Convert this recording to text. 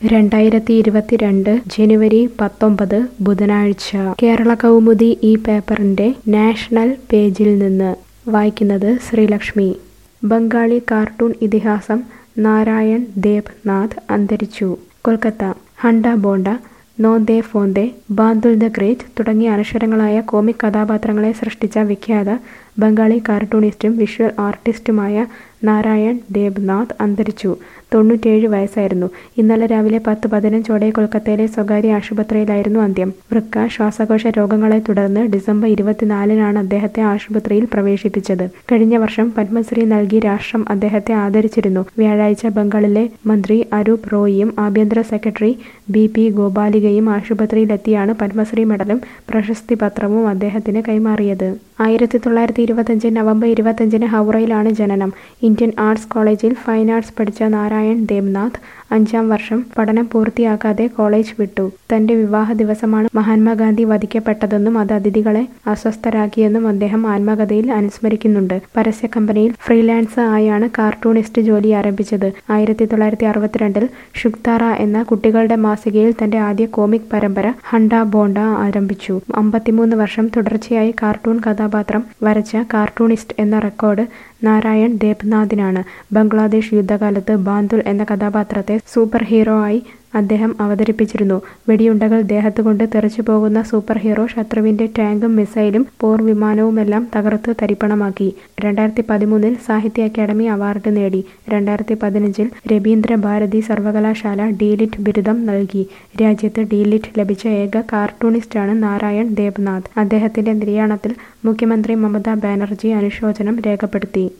2022 ജനുവരി 19 ബുധനാഴ്ച കേരള കൗമുദി ഈ പേപ്പറിന്റെ നാഷണൽ പേജിൽ നിന്ന് വായിക്കുന്നത് ശ്രീലക്ഷ്മി. ബംഗാളി കാർട്ടൂൺ ഇതിഹാസം നാരായൺ ദേബ് നാഥ് അന്തരിച്ചു. കൊൽക്കത്ത. ഹണ്ട ബോണ്ട, നോന്ദേ ഫോന്ദേ, ബാന്തുൽ ദ ഗ്രേറ്റ് തുടങ്ങിയ അനശ്വരങ്ങളായ കോമിക് കഥാപാത്രങ്ങളെ സൃഷ്ടിച്ച വിഖ്യാത ബംഗാളി കാർട്ടൂണിസ്റ്റും വിഷ്വൽ ആർട്ടിസ്റ്റുമായ നാരായൺ ദേബ് നാഥ് അന്തരിച്ചു. 97 വയസ്സായിരുന്നു. ഇന്നലെ രാവിലെ 10:15 കൊൽക്കത്തയിലെ സ്വകാര്യ ആശുപത്രിയിലായിരുന്നു അന്ത്യം. വൃക്ക, ശ്വാസകോശ രോഗങ്ങളെ തുടർന്ന് ഡിസംബർ 24-നാണ് അദ്ദേഹത്തെ ആശുപത്രിയിൽ പ്രവേശിപ്പിച്ചത്. കഴിഞ്ഞ വർഷം പത്മശ്രീ നൽകി രാഷ്ട്രം അദ്ദേഹത്തെ ആദരിച്ചിരുന്നു. വ്യാഴാഴ്ച ബംഗാളിലെ മന്ത്രി അരൂപ് റോയിയും ആഭ്യന്തര സെക്രട്ടറി ബി ഗോപാലികയും ആശുപത്രിയിലെത്തിയാണ് പത്മശ്രീ മെഡലും പ്രശസ്തി പത്രവും അദ്ദേഹത്തിന് കൈമാറിയത്. 1925 നവംബർ 25 ഹൗറയിലാണ് ജനനം. ഇന്ത്യൻ ആർട്സ് കോളേജിൽ ഫൈൻ ആർട്സ് പഠിച്ച നാരായൺ ദേബ് നാഥ് 5-ാം വർഷം പഠനം പൂർത്തിയാക്കാതെ കോളേജ് വിട്ടു. തന്റെ വിവാഹ ദിവസമാണ് മഹാത്മാഗാന്ധി വധിക്കപ്പെട്ടതെന്നും അത് അതിഥികളെ അസ്വസ്ഥരാക്കിയെന്നും അദ്ദേഹം ആത്മകഥയിൽ അനുസ്മരിക്കുന്നുണ്ട്. പരസ്യ കമ്പനിയിൽ ഫ്രീലാൻസർ ആയാണ് കാർട്ടൂണിസ്റ്റ് ജോലി ആരംഭിച്ചത്. 1962 ഷുക്താറ എന്ന കുട്ടികളുടെ മാസികയിൽ തന്റെ ആദ്യ കോമിക് പരമ്പര ഹണ്ട ബോണ്ട ആരംഭിച്ചു. 53 വർഷം തുടർച്ചയായി കാർട്ടൂൺ കഥാപാത്രം വരച്ച കാർട്ടൂണിസ്റ്റ് എന്ന റെക്കോർഡ് നാരായൺ ദേബ് നാഥിനാണ്. ബംഗ്ലാദേശ് യുദ്ധകാലത്ത് ബാന്തുൽ എന്ന കഥാപാത്രത്തെ സൂപ്പർ ഹീറോ ആയി അദ്ദേഹം അവതരിപ്പിച്ചിരുന്നു. വെടിയുണ്ടകൾ ദേഹത്തുകൊണ്ട് തെറിച്ചു പോകുന്ന സൂപ്പർ ഹീറോ ശത്രുവിന്റെ ടാങ്കും മിസൈലും പോർവിമാനവുമെല്ലാം തകർത്ത് തരിപ്പണമാക്കി. 2013 സാഹിത്യ അക്കാദമി അവാർഡ് നേടി. 2015 രവീന്ദ്ര ഭാരതി സർവകലാശാല ഡി.ലിറ്റ് ബിരുദം നൽകി. രാജ്യത്ത് ഡി.ലിറ്റ് ലഭിച്ച ഏക കാർട്ടൂണിസ്റ്റാണ് നാരായൺ ദേബ് നാഥ്. അദ്ദേഹത്തിന്റെ നിര്യാണത്തിൽ മുഖ്യമന്ത്രി മമതാ ബാനർജി അനുശോചനം രേഖപ്പെടുത്തി.